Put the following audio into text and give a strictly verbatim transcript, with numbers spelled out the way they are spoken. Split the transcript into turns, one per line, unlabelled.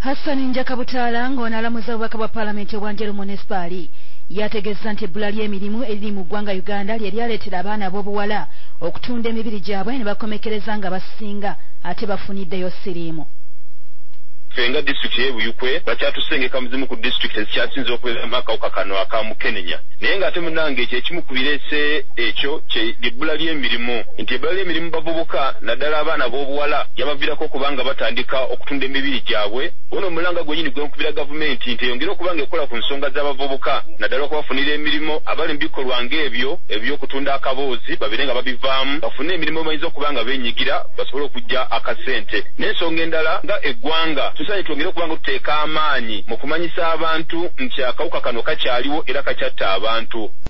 Hassan Njakabutala ng'onalamuza obubaka bwa Paalamenti obwanjeru munisipaali yategeeza nti ebbula ly'emirimu eriri mu ggwanga Uganda lye lyaleetera abaana ab'obuwala okutunda emibiri gyabwe ne bakomekereza nga basinga ate bafuniddeyo siriimu.
Fenga district ye buyukwe bakyatusengeka muzimu ku district ezikyasinze okwezamba akawuka kano aka Mukenenya naye nga ate munange ekyo ekimu ku bireese ekyo ebbula ly'emirimu nti ebbula ly'emirimu bavubuka naddala abaana b'obuwala yabaviirako okubanga batandika okutunda emibiri gyabwe ono omulanga gwenyini gwenkubira gavumenti nti eyongere okubanga ekola ku nsonga z'abavubuka naddala okubafunira emirimu abali mu bikolwa ng'ebyo eby'okutunda akaboozi babeere nga babivaamu bafune emirimu bayinza okubanga beenyigira basobole okujja akasente n'ensonga endala nga eggwanga tusaanye twongere okubanga tuteeka amaanyi mu kumanyisa abantu nti akawuka kano kakyaliwo era kakyatta abantu.